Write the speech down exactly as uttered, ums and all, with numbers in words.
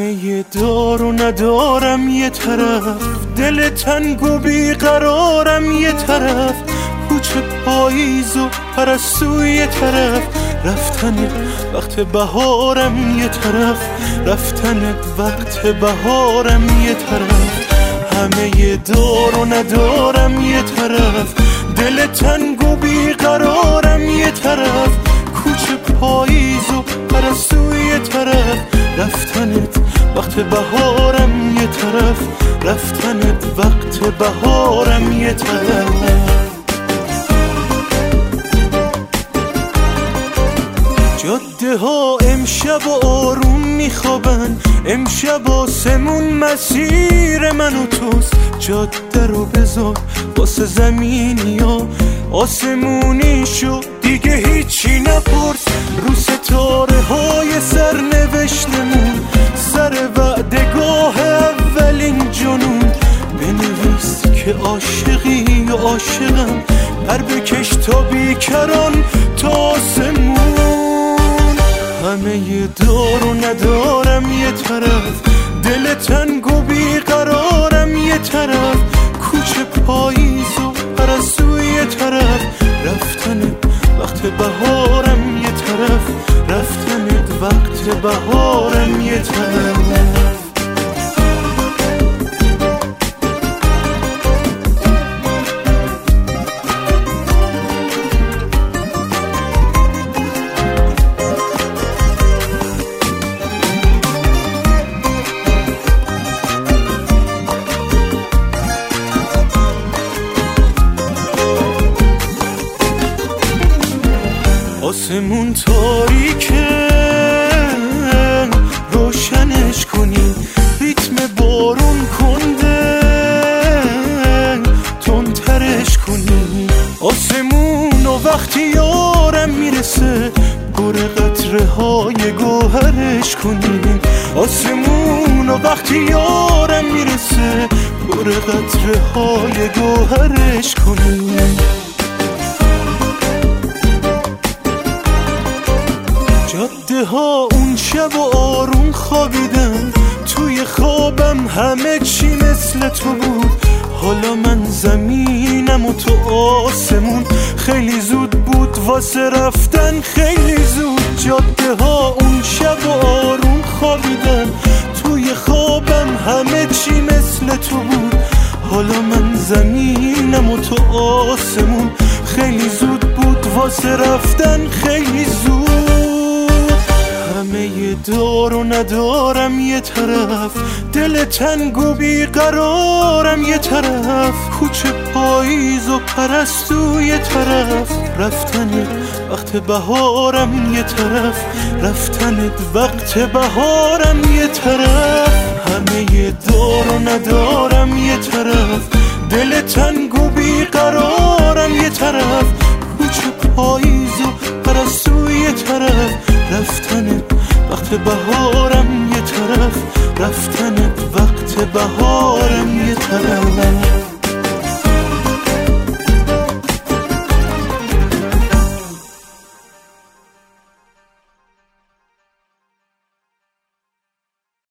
همه دار و ندارم یه طرف، دل تنگ و بیقرارم یه طرف، کوچه پاییز و پرستو یه طرف، رفتن وقت بهارم یه طرف، رفتن وقت بهارم یه طرف. همه دار و ندارم یه طرف، دل تنگ و بیقرارم یه طرف، کوچه پاییز و پرستو یه طرف، رفتنت وقت بهارم یه طرف، رفتنت وقت بهارم یه طرف. جاده ها امشب و آروم میخوابن، امشب آسمون مسیر من و توست، جاده رو بذار واسه زمینی ها، آسمونی شو دیگه هیچی نپرس، رو ستاره های سرنوشتمون، سر وعدگاه اولین جنون، بنویس که عاشقی و عاشقم، پر بکش تا بیکران تا آسمون. همه دار و ندارم یه طرف، دل تنگ و بیقرارم یه طرف، کوچه پاییز و پرستو یه طرف، رفتن وقت بهارم یه طرف، رفتن وقت بهارم یه طرف. آسمون تاریکه روشنش کنی، ریتم بارون کنده تندترش کنی، آسمون و وقتی یارم میرسه پر قطره های گوهرش کنی، آسمون و وقتی یارم میرسه پر قطره های گوهرش کنی. جاده ها اون شب و آروم خوابیدن، توی خوابم همه چی مثل تو بود، حالا من زمینم و تو آسمون، خیلی زود بود واسه رفتن خیلی زود. جاده ها اون شب و آروم خوابیدن، توی خوابم همه چی مثل تو بود، حالا من زمینم و تو آسمون، خیلی زود بود واسه رفتن خیلی زود. همه دار و ندارم یه طرف، دل تنگ و بیقرارم یه طرف، کوچه پاییز و پرستو یه طرف، رفتن وقت بهارم یه طرف، رفتن وقت بهارم یه طرف. همه دار و ندارم یه طرف، دل تنگ و بیقرارم یه طرف، کوچه پاییز و پرستو یه طرف، رفتن وقت بهارم یه طرف، رفتن وقت بهارم یه طرف.